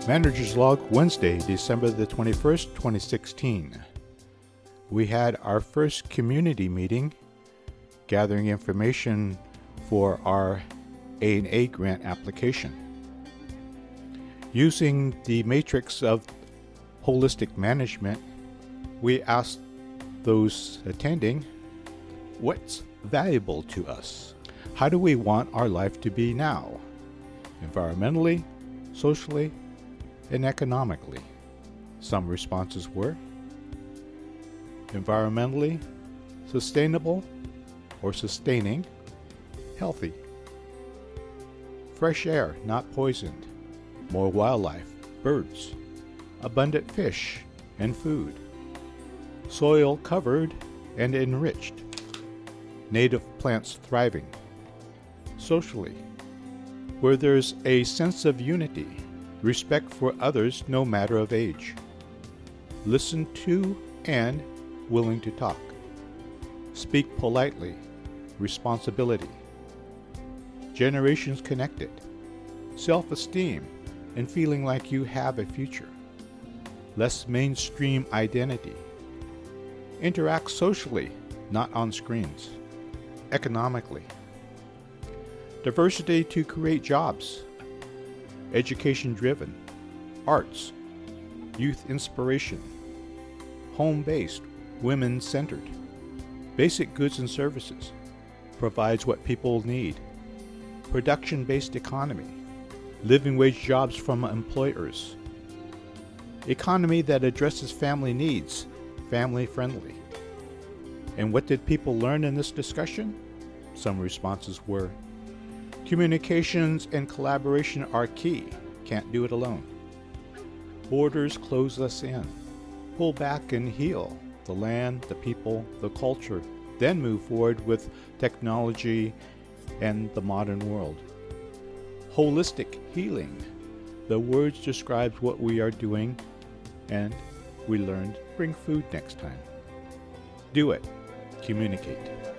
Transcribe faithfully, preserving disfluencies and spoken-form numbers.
Manager's Log, Wednesday, December the twenty-first, twenty sixteen. We had our first community meeting gathering information for our A and A grant application. Using the matrix of holistic management, we asked those attending, what's valuable to us? How do we want our life to be now? Environmentally, socially, and economically. Some responses were environmentally, sustainable or sustaining, healthy, fresh air not poisoned, more wildlife, birds, abundant fish and food, soil covered and enriched, native plants thriving, socially, where there's a sense of unity, respect for others no matter of age, listen to and willing to talk, speak politely, responsibility, generations connected, self-esteem and feeling like you have a future, less mainstream identity, interact socially, not on screens, economically, diversity to create jobs, education-driven, arts, youth inspiration, home-based, women-centered, basic goods and services, provides what people need, production-based economy, living wage jobs from employers, economy that addresses family needs, family-friendly. And what did people learn in this discussion? Some responses were, communications and collaboration are key. Can't do it alone. Borders close us in. Pull back and heal the land, the people, the culture, then move forward with technology and the modern world. Holistic healing. The words describe what we are doing, and we learned bring food next time. Do it. Communicate.